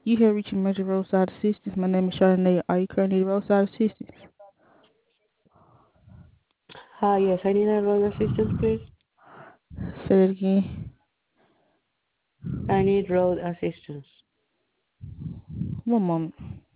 You here reaching Major Roadside Assistance. My name is Chardonnay. Are you currently roadside assistance? Hi, yes, I need a road assistance, please. Say it again. I need road assistance. One moment.